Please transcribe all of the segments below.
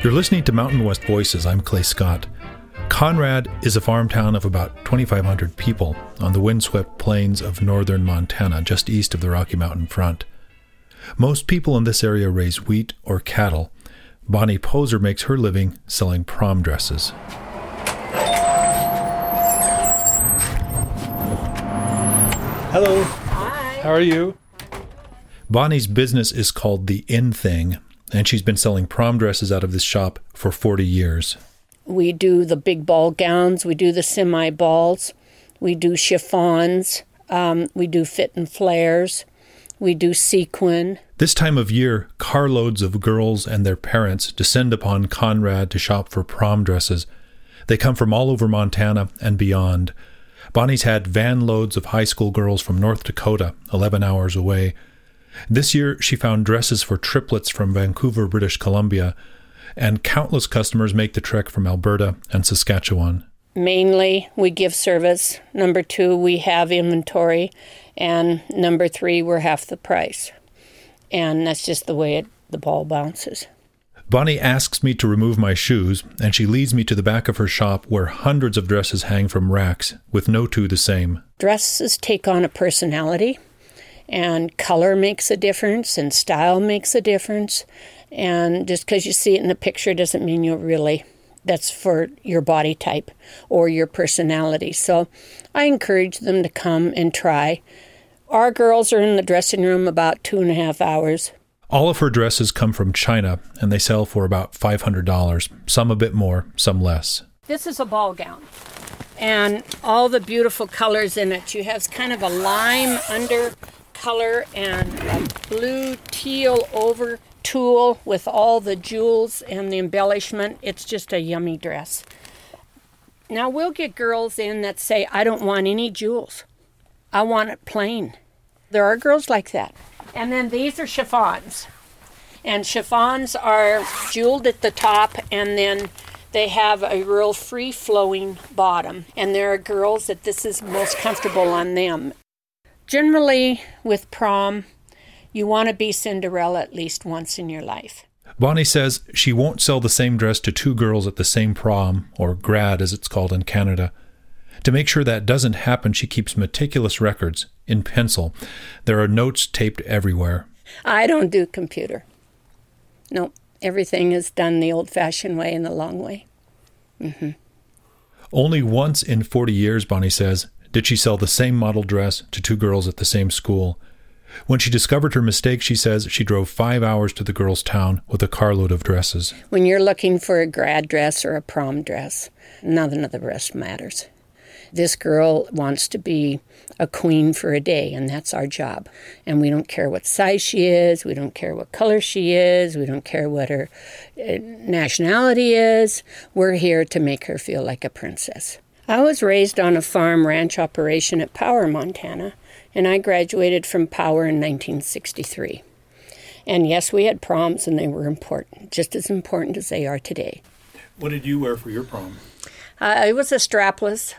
You're listening to Mountain West Voices. I'm Clay Scott. Conrad is a farm town of about 2,500 people on the windswept plains of northern Montana, just east of the Rocky Mountain front. Most people in this area raise wheat or cattle. Bonnie Poser makes her living selling prom dresses. Hello. Hi. How are you? Bonnie's business is called The In Thing, and she's been selling prom dresses out of this shop for 40 years. We do the big ball gowns, we do the semi-balls, we do chiffons, we do fit and flares, we do sequin. This time of year, carloads of girls and their parents descend upon Conrad to shop for prom dresses. They come from all over Montana and beyond. Bonnie's had van loads of high school girls from North Dakota, 11 hours away. This year, she found dresses for triplets from Vancouver, British Columbia, and countless customers make the trek from Alberta and Saskatchewan. Mainly, we give service. Number 2, we have inventory. And number 3, we're half the price. And that's just the way the ball bounces. Bonnie asks me to remove my shoes, and she leads me to the back of her shop where hundreds of dresses hang from racks, with no two the same. Dresses take on a personality, and color makes a difference, and style makes a difference. And just because you see it in the picture doesn't mean that's for your body type or your personality. So I encourage them to come and try. Our girls are in the dressing room about 2.5 hours. All of her dresses come from China, and they sell for about $500, some a bit more, some less. This is a ball gown, and all the beautiful colors in it. You have kind of a lime under color and a blue teal over tulle with all the jewels and the embellishment. It's just a yummy dress. Now, we'll get girls in that say, I don't want any jewels. I want it plain. There are girls like that. And then these are chiffons. And chiffons are jeweled at the top, and then they have a real free-flowing bottom. And there are girls that this is most comfortable on them. Generally, with prom, you want to be Cinderella at least once in your life. Bonnie says she won't sell the same dress to 2 girls at the same prom, or grad as it's called in Canada. To make sure that doesn't happen, she keeps meticulous records in pencil. There are notes taped everywhere. I don't do computer. No, everything is done the old-fashioned way and the long way. Mm-hmm. Only once in 40 years, Bonnie says, did she sell the same model dress to 2 girls at the same school. When she discovered her mistake, she says she drove 5 hours to the girls' town with a carload of dresses. When you're looking for a grad dress or a prom dress, none of the rest matters. This girl wants to be a queen for a day, and that's our job. And we don't care what size she is, we don't care what color she is, we don't care what her nationality is. We're here to make her feel like a princess. I was raised on a farm ranch operation at Power, Montana, and I graduated from Power in 1963. And yes, we had proms, and they were important, just as important as they are today. What did you wear for your prom? It was a strapless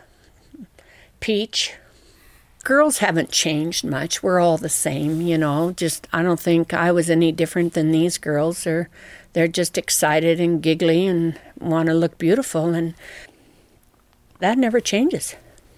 peach. Girls haven't changed much. We're all the same, Just, I don't think I was any different than these girls. They're just excited and giggly and want to look beautiful, and that never changes.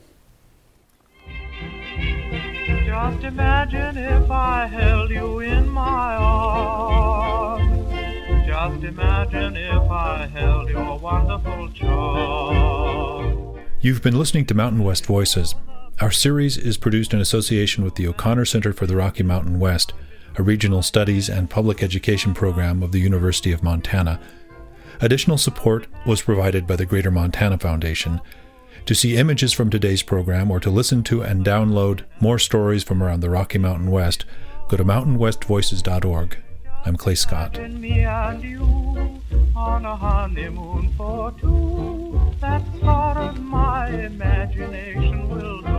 Just imagine if I held you in my arms. Just imagine if I held your wonderful charm. You've been listening to Mountain West Voices. Our series is produced in association with the O'Connor Center for the Rocky Mountain West, a regional studies and public education program of the University of Montana. Additional support was provided by the Greater Montana Foundation. To see images from today's program or to listen to and download more stories from around the Rocky Mountain West, go to mountainwestvoices.org. I'm Clay Scott. Me and you on a honeymoon for 2. That sort of my imagination will